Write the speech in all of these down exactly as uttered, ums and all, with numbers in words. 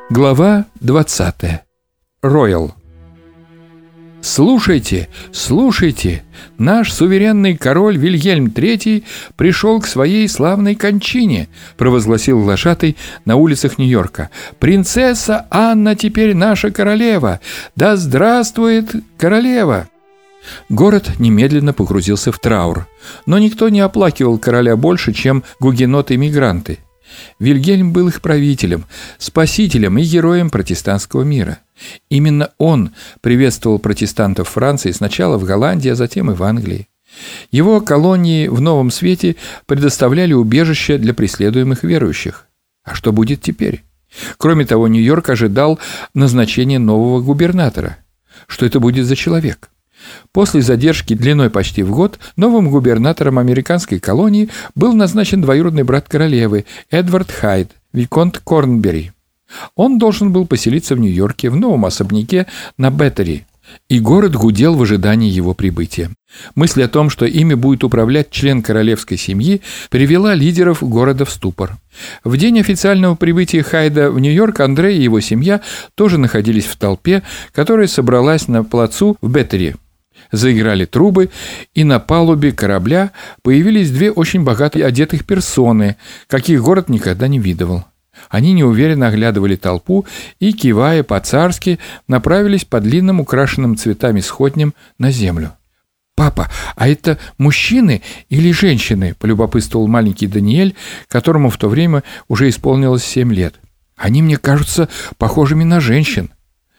Глава двадцатая. Роял. «Слушайте, слушайте, наш суверенный король Вильгельм третий пришел к своей славной кончине», провозгласил глашатай на улицах Нью-Йорка. «Принцесса Анна теперь наша королева! Да здравствует королева!» Город немедленно погрузился в траур, но никто не оплакивал короля больше, чем гугеноты-мигранты. Вильгельм был их правителем, спасителем и героем протестантского мира. Именно он приветствовал протестантов Франции сначала в Голландии, а затем и в Англии. Его колонии в Новом Свете предоставляли убежище для преследуемых верующих. А что будет теперь? Кроме того, Нью-Йорк ожидал назначения нового губернатора. Что это будет за человек? После задержки длиной почти в год новым губернатором американской колонии был назначен двоюродный брат королевы Эдвард Хайд, виконт Корнберри. Он должен был поселиться в Нью-Йорке в новом особняке на Беттери, и город гудел в ожидании его прибытия. Мысль о том, что ими будет управлять член королевской семьи, привела лидеров города в ступор. В день официального прибытия Хайда в Нью-Йорк Андре и его семья тоже находились в толпе, которая собралась на плацу в Беттери. Заиграли трубы, и на палубе корабля появились две очень богато одетых персоны, каких город никогда не видывал. Они неуверенно оглядывали толпу и, кивая по-царски, направились по длинным украшенным цветами сходням на землю. «Папа, а это мужчины или женщины?» – полюбопытствовал маленький Даниэль, которому в то время уже исполнилось семь лет. «Они мне кажутся похожими на женщин».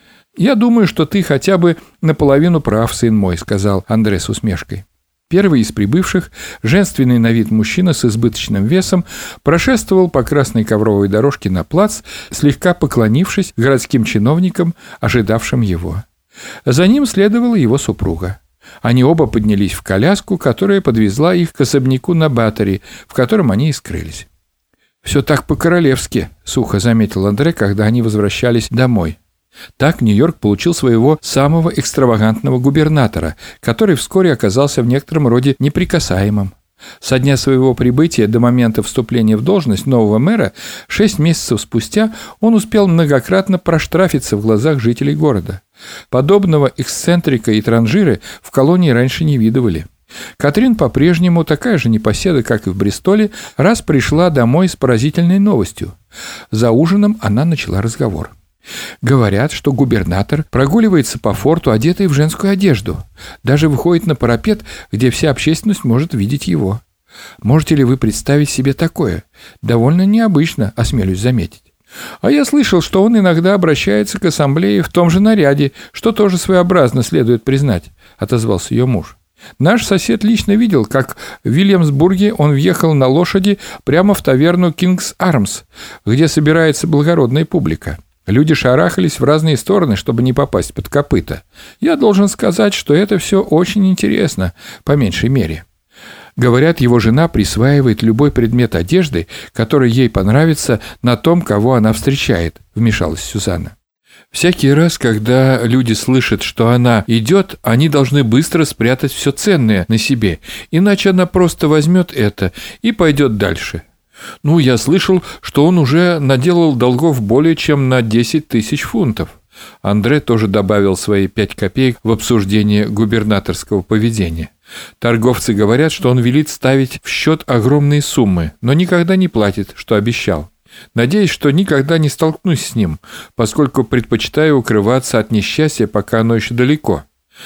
«Я думаю, что ты хотя бы наполовину прав, сын мой», — сказал Андре с усмешкой. Первый из прибывших, женственный на вид мужчина с избыточным весом, прошествовал по красной ковровой дорожке на плац, слегка поклонившись городским чиновникам, ожидавшим его. За ним следовала его супруга. Они оба поднялись в коляску, которая подвезла их к особняку на Баттери, в котором они и скрылись. «Все так по-королевски», — сухо заметил Андре, когда они возвращались домой. Так Нью-Йорк получил своего самого экстравагантного губернатора, который вскоре оказался в некотором роде неприкасаемым. Со дня своего прибытия до момента вступления в должность нового мэра, шесть месяцев спустя, он успел многократно проштрафиться в глазах жителей города. Подобного эксцентрика и транжиры в колонии раньше не видывали. Катрин по-прежнему, такая же непоседа, как и в Бристоле, раз пришла домой с поразительной новостью. За ужином она начала разговор. «Говорят, что губернатор прогуливается по форту, одетый в женскую одежду. Даже выходит на парапет, где вся общественность может видеть его. Можете ли вы представить себе такое? Довольно необычно, осмелюсь заметить. А я слышал, что он иногда обращается к ассамблее в том же наряде, что тоже своеобразно следует признать», — отозвался ее муж. «Наш сосед лично видел, как в Вильямсбурге он въехал на лошади прямо в таверну «Кингс Армс», где собирается благородная публика. Люди шарахались в разные стороны, чтобы не попасть под копыта. Я должен сказать, что это все очень интересно, по меньшей мере. Говорят, его жена присваивает любой предмет одежды, который ей понравится, на том, кого она встречает», — вмешалась Сюзанна. «Всякий раз, когда люди слышат, что она идет, они должны быстро спрятать все ценное на себе, иначе она просто возьмет это и пойдет дальше. Ну, я слышал, что он уже наделал долгов более чем на десять тысяч фунтов». Андре тоже добавил свои пять копеек в обсуждение губернаторского поведения. Торговцы говорят, что он велит ставить в счет огромные суммы, но никогда не платит, что обещал. Надеюсь, что никогда не столкнусь с ним, поскольку предпочитаю укрываться от несчастья, пока оно еще далеко.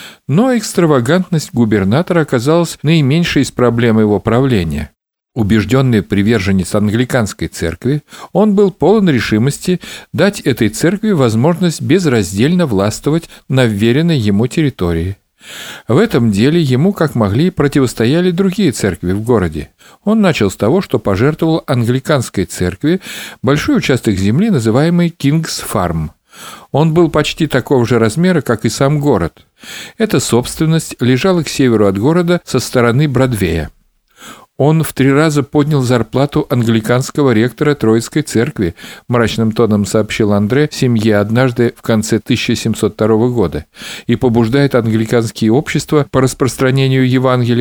Но экстравагантность губернатора оказалась наименьшей из проблем его правления. Убежденный приверженец англиканской церкви, он был полон решимости дать этой церкви возможность безраздельно властвовать на вверенной ему территории. В этом деле ему, как могли, противостояли другие церкви в городе. Он начал с того, что пожертвовал англиканской церкви большой участок земли, называемый «Кингс Фарм». Он был почти такого же размера, как и сам город. Эта собственность лежала к северу от города со стороны Бродвея. Он в три раза поднял зарплату англиканского ректора Троицкой церкви, мрачным тоном сообщил Андре семье однажды в конце тысяча семьсот второго года, и побуждает англиканские общества по распространению Евангелия